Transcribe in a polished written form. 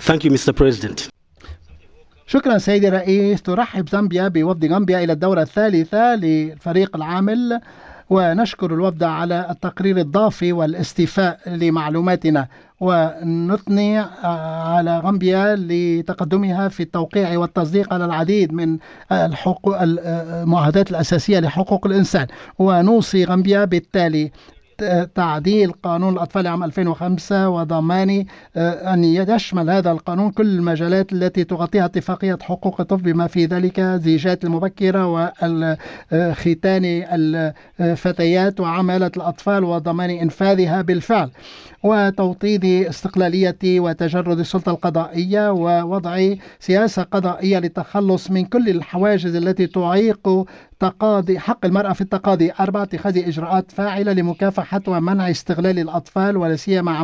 Thank you, Mr. President. شكرا سيدي الرئيس. ترحب زامبيا بوفد غامبيا إلى الدورة الثالثة للفريق العامل، ونشكر الوفد على التقرير الضافي والاستيفاء لمعلوماتنا، ونثني على غامبيا لتقدمها في التوقيع والتصديق على العديد من المعاهدات الأساسية لحقوق الإنسان. ونوصي غامبيا بالتالي تعديل قانون الأطفال عام 2005 وضمان أن يشمل هذا القانون كل المجالات التي تغطيها اتفاقية حقوق الطفل، بما في ذلك الزيجات المبكرة والختان الفتيات وعمالة الأطفال وضمان إنفاذها بالفعل، وتوطيد استقلالية وتجرد السلطة القضائية، ووضع سياسة قضائية للتخلص من كل الحواجز التي تعيق تقاضي حق المرأة في التقاضي. 4 اتخاذ إجراءات فاعلة لمكافحة ومنع استغلال الأطفال ولا سيما